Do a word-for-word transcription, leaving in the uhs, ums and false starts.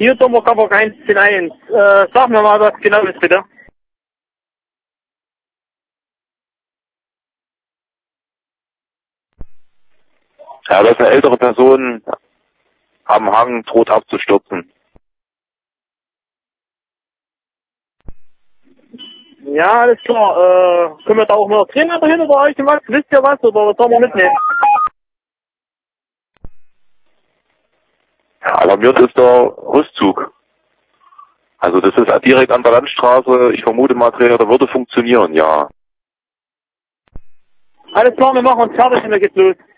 Hier Thomas Kabok eins zehn eins. Äh, sag mir mal, was genau ist, bitte. Ja, das ist eine ältere Person am Hang, droht abzustürzen. Ja, alles klar. Äh, können wir da auch noch Trainer dahin oder euch was? Wisst ihr was oder was sollen wir mitnehmen? Ja, alarmiert ist der Rüstzug. Also das ist direkt an der Landstraße. Ich vermute mal, Trainer, da würde funktionieren, ja. Alles klar, wir machen uns fertig und dann geht's los.